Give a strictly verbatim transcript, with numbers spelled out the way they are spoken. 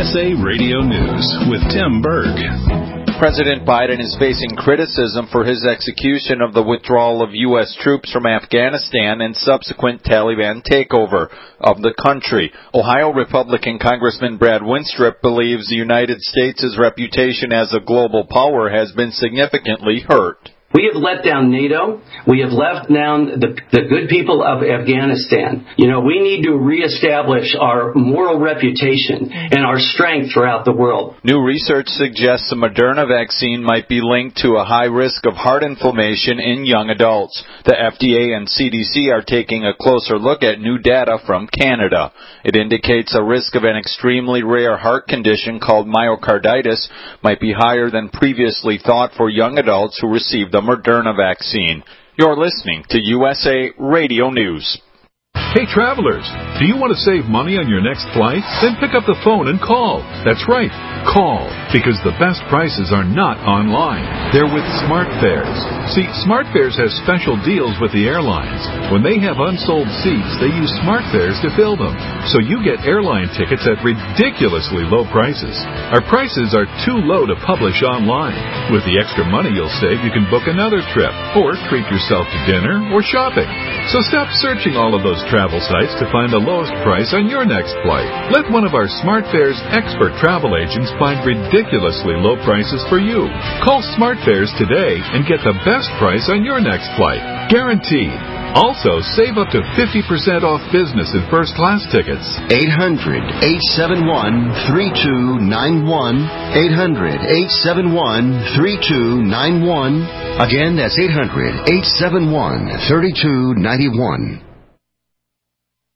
S A Radio News with Tim Berg. President Biden is facing criticism for his execution of the withdrawal of U S troops from Afghanistan and subsequent Taliban takeover of the country. Ohio Republican Congressman Brad Winstrip believes the United States' reputation as a global power has been significantly hurt. We have let down NATO. We have let down the, the good people of Afghanistan. You know, we need to reestablish our moral reputation and our strength throughout the world. New research suggests the Moderna vaccine might be linked to a high risk of heart inflammation in young adults. The F D A and C D C are taking a closer look at new data from Canada. It indicates a risk of an extremely rare heart condition called myocarditis might be higher than previously thought for young adults who received the Moderna vaccine. You're listening to U S A Radio News. Hey travelers, do you want to save money on your next flight? Then pick up the phone and call. That's right, call, because the best prices are not online. They're with SmartFares. See, SmartFares has special deals with the airlines. When they have unsold seats, they use SmartFares to fill them. So you get airline tickets at ridiculously low prices. Our prices are too low to publish online. With the extra money you'll save, you can book another trip, or treat yourself to dinner or shopping. So stop searching all of those travel sites to find the lowest price on your next flight. Let one of our SmartFares expert travel agents find ridiculously low prices for you. Call SmartFares today and get the best price on your next flight. Guaranteed. Also, save up to fifty percent off business and first class tickets. eight hundred, eight seven one, three two nine one. eight hundred, eight seven one, three two nine one. Again, that's eight hundred, eight seven one, three two nine one.